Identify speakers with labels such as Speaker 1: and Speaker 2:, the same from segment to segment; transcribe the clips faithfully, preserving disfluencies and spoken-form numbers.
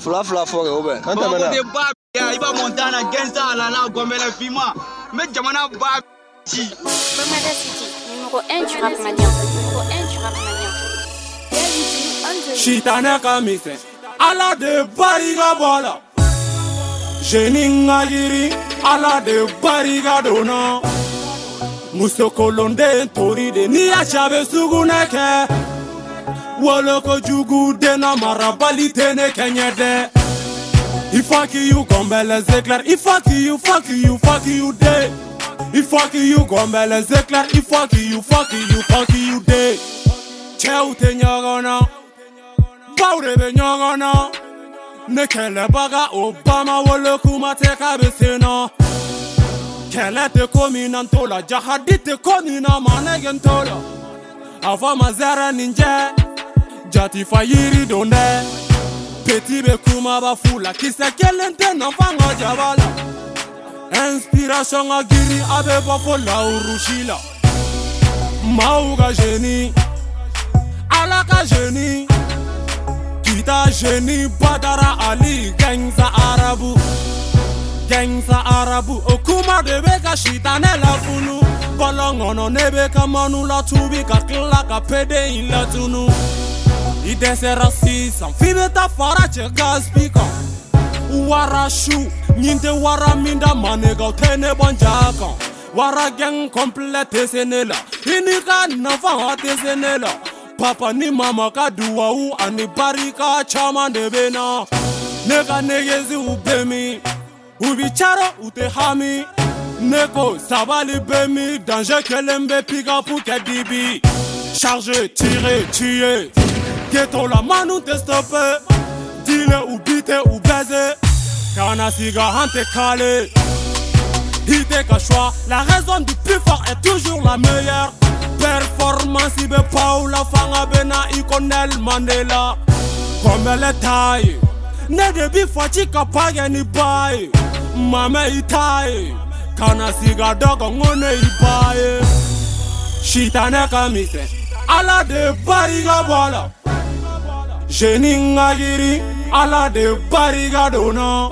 Speaker 1: Fla fla for Oben.
Speaker 2: Quand t'as maintenant. Il va monter en Genza à la la Gomela Fima. Mais Jamana Bab.
Speaker 3: Mamada City, numéro un du rap malien. Numéro un du rap malien.
Speaker 4: Shitana Kamise. Ala de Bariga Bola. Jeninga Giri. Ala de Bariga Dona. Musokolonde tori de ni achabe suguneke. Woloko jugu de na marabali tene kenyede. If fuck you gombele zekler, if fuck you, fuck you, fuck you de. If fuck you gombele zekler, if fuck you, fuck you, fuck you de. Cheu te nyagana, baure be nyagana. Nekele baga Obama woloku mateka besena. Kele te komi nantola, jahadi te komi na manegentola. Ava mazara ninja, jati fayiri donde. Petit be kuma ba fula, kisa kelente na fanga jabala. Inspiration a giri abe ba fola urushila. Mauga geni, alaka geni. Kita geni badara ali gangza arabu. Gangza arabu okuma de beka shitane la funu. Bolongono nebeka manu la tubi ka klaka pede in la tunu. Ide se rasisam, fibe ta fara che gaspika. Wara shu, nyinte wara minda manega tene bonjaka. Wara gang complete senela, inika nafa te senela. Papa ni mama ka duwa u ani barika chama de bena. Nega negezi ubemi, ubi charo ute hami. Neko sabali bemi, danger kelembe piga pour kedibi. Charger, tirer, tuer. Ghetto la manu te stoppe. Dile ou bite ou baiser. Kana siga hante kale. Hite ka choix. La raison du plus fort est toujours la meilleure. Performance ibe Paula fanga bena ikonel Mandela. Comme elle est taille. Ne debi fati kapage ni baye. Mame itaye. Kana siga dogo ngone ibaye. Shitane kamise. Ala de Bariga Bola. Jeninga Giri. Ala de Bariga Dona.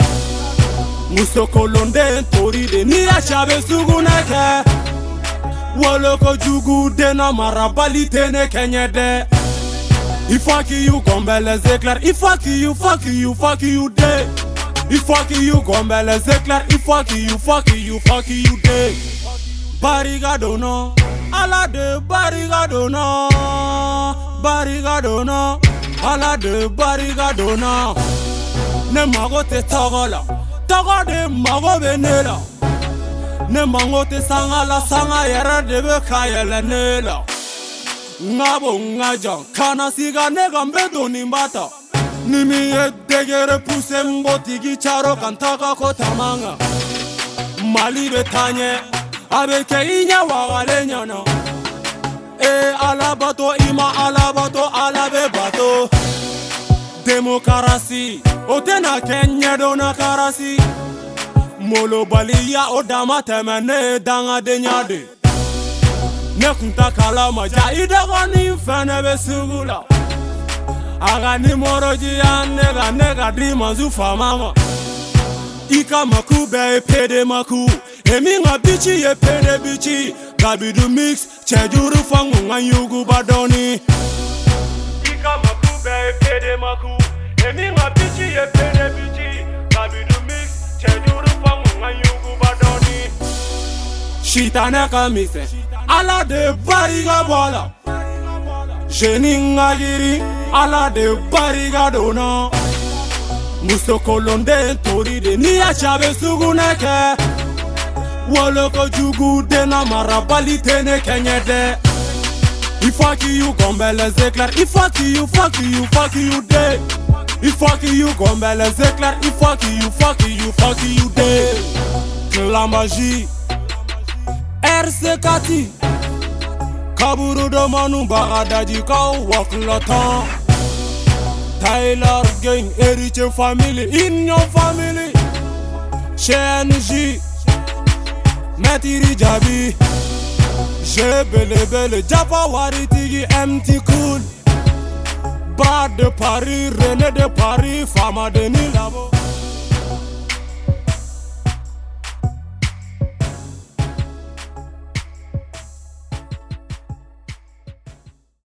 Speaker 4: Musokolonde tori de ni achabe suguneke. Woloko jugu de na marabali tene kenyede. If fuck you gombele zekler. If fuck you, fuck you, fuck you de. If fuck you gombele zekler. If fuck you, fuck you, fuck you de. Bariga Dona. Ala de Bariga Dona. Bariga Dona. Ala de Bariga Dona. Ne mago te togola. Togo de mago benela. Ne mango te sangala sanga yera de be kayela nela. Ngabo ngaja kana siga nega mbedo nimbata. Nimi ye degere puse mboti gicharo kantaka kotamanga. Mali betanye abeke inya wagale nyana. E alabato ima alabato alabe bato. Demokarasi otena Kenya dona karasi. Molo baliya odama temene danga denyade. Nekunta kalama ja idaga ni fene besugula. Aga ni moroji ya nega nega drima zufa mama. Ika maku be pede maku. Emi nga bichi ye pede bichi. Gabidu mix chejuru fangu nga yugu badoni. Ika maku be pede maku. Emi nga bichi ye pede bichi. Gabidu mix chejuru fangu nga yugu badoni. Shitane kamise. Ala de Bariga Bola. Jeninga Giri. Ala de Bariga Dona. Musokolonde tori de ni achabe suguneke. Woloko jugu de na marabali tene kenyede. If fuck you gombele zekler. If fuck you, fuck you, fuck you de. If fuck you gombele zekler. If fuck you, fuck you, fuck you de. La magie. R C Kati. Kaburu do manu bagadaji kau wak lotan. Tyler Gang, Heritage Family, in your family. Shen J, Matiri Jabi. Je bele bele, Japa Waritigi, M T Cool. Bras de Paris, René de Paris, Fama de Nilabo.